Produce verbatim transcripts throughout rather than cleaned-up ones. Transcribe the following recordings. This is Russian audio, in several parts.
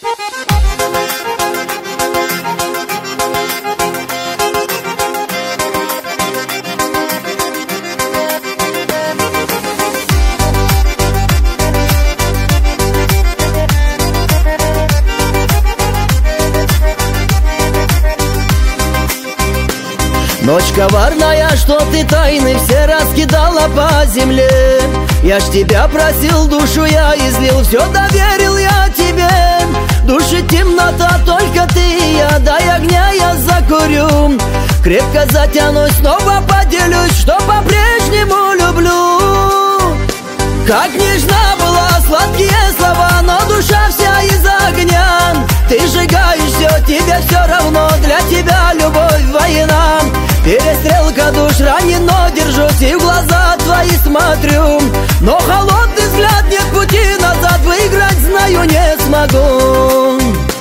Ночь коварная, что ты тайны все раскидала по земле. Я ж тебя просил, душу я излил, все доверил я тебе. Души темнота, только ты и я, дай огня я закурю. Крепко затянусь, снова поделюсь, что по-прежнему люблю. Как нежна была, сладкие слова, но душа вся из огня. Ты сжигаешь все, тебе все равно, для тебя любовь война. Перестрелка душ ранен, но держусь и в глаза твои смотрю. Но холодный взгляд, нет пути назад, выиграть знаю не смогу.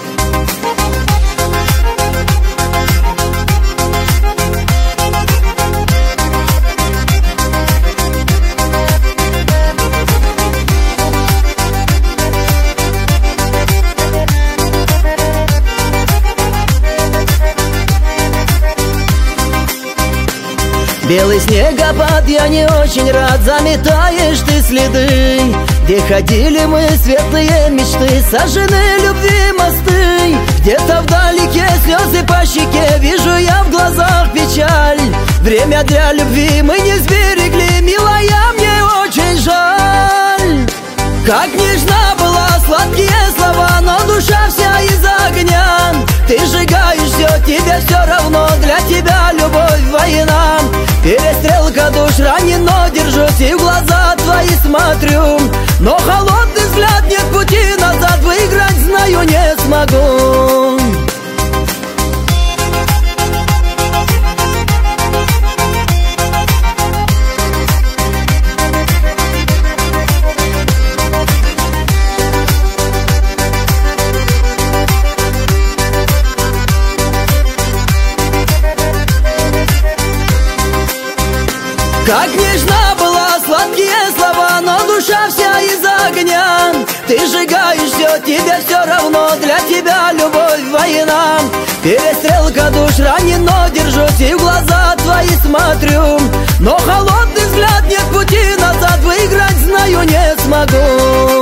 Белый снегопад, я не очень рад, заметаешь ты следы. Где ходили мы, светлые мечты, сожжены любви мосты. Где-то вдалеке слезы по щеке, вижу я в глазах печаль. Время для любви мы не сберегли, милая, мне очень жаль. Как нежна была, сладкие слова, но душа вся из огня. Ты сжигаешь все, тебе все равно, для тебя любовь война. Перестрелка душ ранен, но держусь и в глаза твои смотрю. Но холодный взгляд, нет пути назад, выиграть знаю не смогу. Как нежна была, сладкие слова, но душа вся из огня. Ты сжигаешь все, тебе все равно, для тебя любовь война. Перестрелка душ ранен, но держусь и в глаза твои смотрю. Но холодный взгляд, нет пути назад, выиграть знаю не смогу.